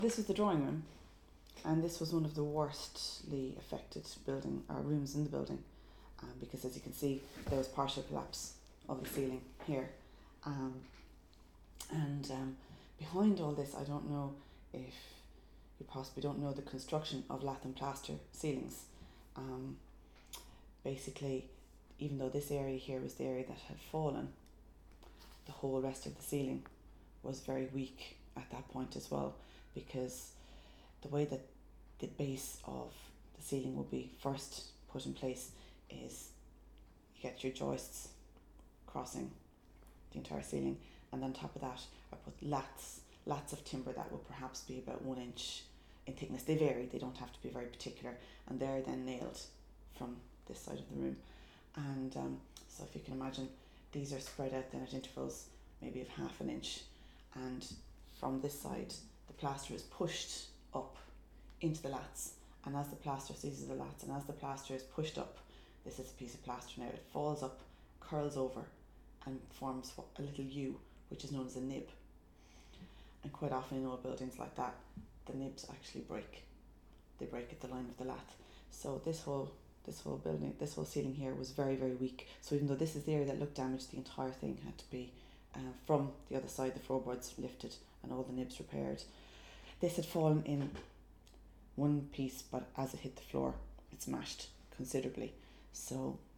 This was the drawing room, and this was one of the worstly affected building rooms in the building, because as you can see, there was partial collapse of the ceiling here, and behind all this, I don't know if you possibly don't know the construction of lath and plaster ceilings. Basically, even though this area here was the area that had fallen, the whole rest of the ceiling was very weak at that point as well, because the way that the base of the ceiling will be first put in place is you get your joists crossing the entire ceiling, and on top of that are put lats of timber that will perhaps be about 1 inch in thickness. They vary, they don't have to be very particular, and they're then nailed from this side of the room. And so if you can imagine, these are spread out then at intervals maybe of half an inch, and from this side the plaster is pushed up into the lats, and as the plaster seizes the lats, and as the plaster is pushed up, this is a piece of plaster now, it falls up, curls over, and forms a little U, which is known as a nib. And quite often in old buildings like that, the nibs actually break. They break at the line of the lath. So this whole building, this whole ceiling here was very, very weak. So even though this is the area that looked damaged, the entire thing had to be from the other side, the floorboards lifted and all the nibs repaired. This had fallen in one piece, but as it hit the floor, it smashed considerably. So